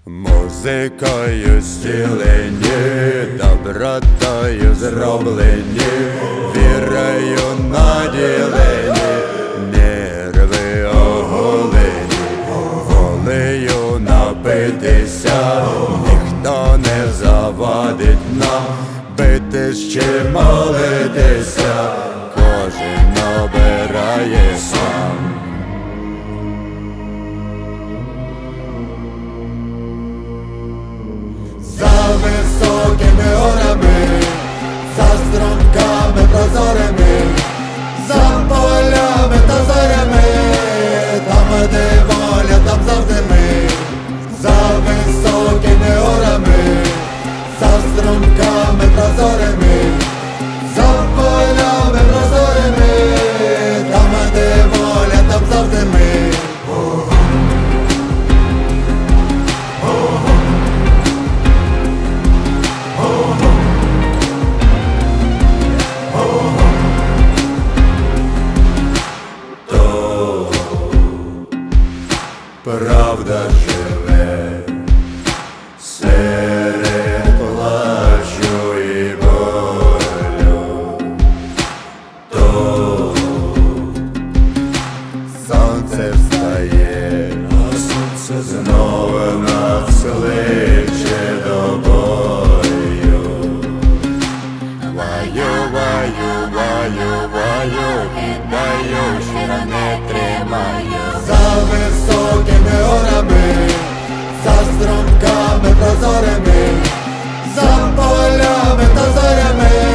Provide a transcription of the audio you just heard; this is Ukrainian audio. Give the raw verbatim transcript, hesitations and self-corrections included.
Музикою зцілені, добротою зроблені, вірою наділені, нерви оголені, волею напитися, ніхто не завадить нам битись чи молитися, кожен обирає сам. За високими горами, за струмками прозорими, за полями та зорями, там де воля, там завжди ми. За високими горами, за струмками прозорими, за полями прозорими, там де воля, там завжди ми. Правда живе серед плачу і болю, то сонце встає, а сонце знову нас кличе до бою. Ваю, ваю, ваю, ваю, віддаю, що не тримаю. За високими горами, за струмками прозорими, за полями та зорями,